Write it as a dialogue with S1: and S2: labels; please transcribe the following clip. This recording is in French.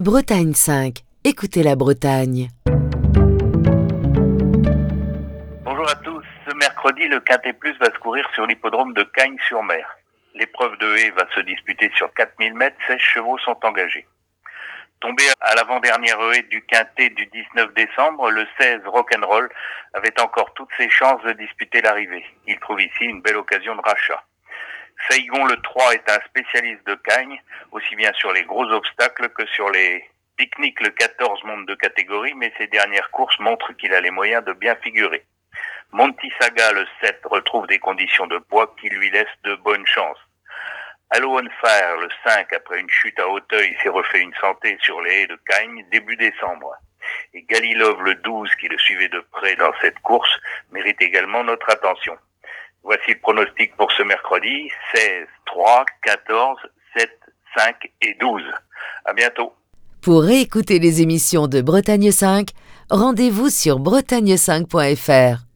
S1: Bretagne 5. Écoutez la Bretagne.
S2: Bonjour à tous. Ce mercredi, le Quintet Plus va se courir sur l'hippodrome de Cagnes-sur-Mer. L'épreuve de haie va se disputer sur 4000 mètres. 16 chevaux sont engagés. Tombé à l'avant-dernière haie du Quintet du 19 décembre, le 16 Rock'n'Roll avait encore toutes ses chances de disputer l'arrivée. Il trouve ici une belle occasion de rachat. Saigon le 3 est un spécialiste de Cagnes, aussi bien sur les gros obstacles que sur les pique-niques. Le 14 monte de catégorie, mais ses dernières courses montrent qu'il a les moyens de bien figurer. Montisaga le 7 retrouve des conditions de poids qui lui laissent de bonnes chances. Allo on Fire le 5, après une chute à Hauteuil, s'est refait une santé sur les haies de Cagnes début décembre. Et Galilov le 12, qui le suivait de près dans cette course, mérite également notre attention. Voici le pronostic pour ce mercredi, 16, 3, 14, 7, 5 et 12. À bientôt.
S1: Pour réécouter les émissions de Bretagne 5, rendez-vous sur bretagne5.fr.